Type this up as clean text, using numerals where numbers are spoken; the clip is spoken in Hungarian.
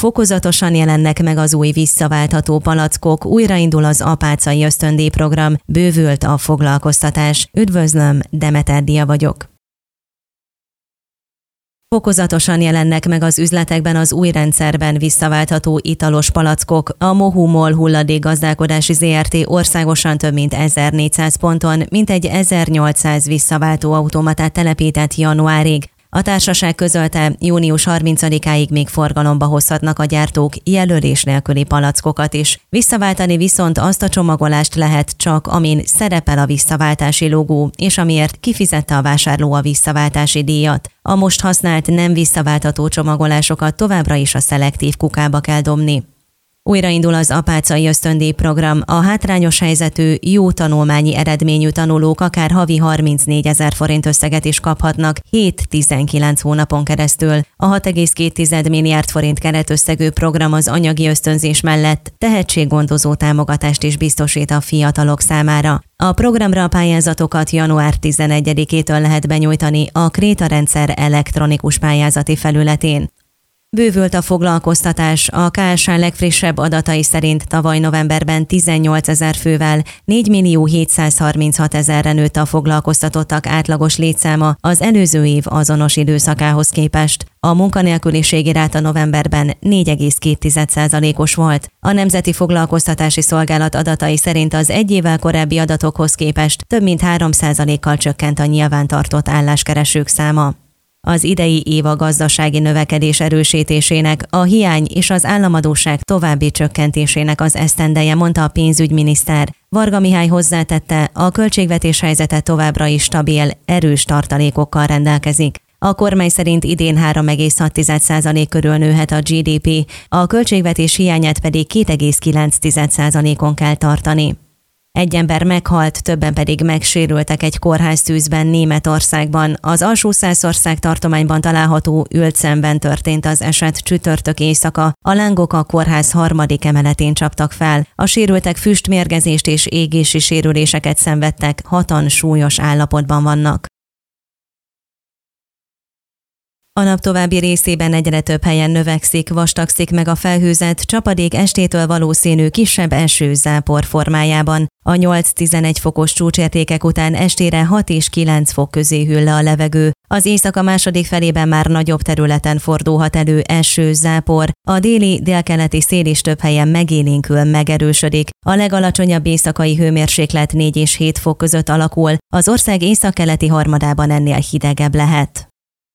fokozatosan jelennek meg az új visszaváltható palackok, újraindul az apácai ösztöndíjprogram, bővült a foglalkoztatás. Üdvözlöm, Demeter Dia vagyok. Fokozatosan jelennek meg az üzletekben az új rendszerben visszaváltható italos palackok. A Mohu MOL hulladékgazdálkodási Zrt. Országosan több mint 1400 ponton, mintegy 1800 visszaváltó automatát telepített januárig. A társaság közölte, június 30-áig még forgalomba hozhatnak a gyártók jelölés nélküli palackokat is. Visszaváltani viszont azt a csomagolást lehet csak, amin szerepel a visszaváltási logó, és amiért kifizette a vásárló a visszaváltási díjat. A most használt nem visszaváltható csomagolásokat továbbra is a szelektív kukába kell dobni. Újraindul az apácai ösztöndíjprogram, a hátrányos helyzetű, jó tanulmányi eredményű tanulók akár havi 34 000 forint összeget is kaphatnak 7-19 hónapon keresztül. A 6,2 milliárd forint keretösszegű program az anyagi ösztönzés mellett tehetséggondozó támogatást is biztosít a fiatalok számára. A programra a pályázatokat január 11-től lehet benyújtani a Kréta rendszer elektronikus pályázati felületén. Bővült a foglalkoztatás, a KSH legfrissebb adatai szerint tavaly novemberben 18 000 fővel 4 736 000-re nőtt a foglalkoztatottak átlagos létszáma az előző év azonos időszakához képest. A munkanélküliségi ráta novemberben 4,2%-os volt. A Nemzeti Foglalkoztatási Szolgálat adatai szerint az egy évvel korábbi adatokhoz képest több mint 3%-kal csökkent a nyilvántartott álláskeresők száma. Az idei év a gazdasági növekedés erősítésének, a hiány és az államadósság további csökkentésének az esztendeje, mondta a pénzügyminiszter. Varga Mihály hozzátette, a költségvetés helyzete továbbra is stabil, erős tartalékokkal rendelkezik. A kormány szerint idén 3,6% körül nőhet a GDP, a költségvetés hiányát pedig 2,9%-on kell tartani. Egy ember meghalt, többen pedig megsérültek egy kórháztűzben Németországban. Az Alsó-Szászország tartományban található Ülcemben történt az eset csütörtök éjszaka. A lángok a kórház 3. emeletén csaptak fel. A sérültek füstmérgezést és égési sérüléseket szenvedtek, 6-an súlyos állapotban vannak. A nap további részében egyre több helyen növekszik, vastagszik meg a felhőzet, csapadék estétől valószínű kisebb eső-zápor formájában. A 8-11 fokos csúcsértékek után estére 6 és 9 fok közé hűl le a levegő. Az éjszaka második felében már nagyobb területen fordulhat elő eső-zápor. A déli, délkeleti szél is több helyen megélénkül, megerősödik. A legalacsonyabb éjszakai hőmérséklet 4 és 7 fok között alakul, az ország északkeleti harmadában ennél hidegebb lehet.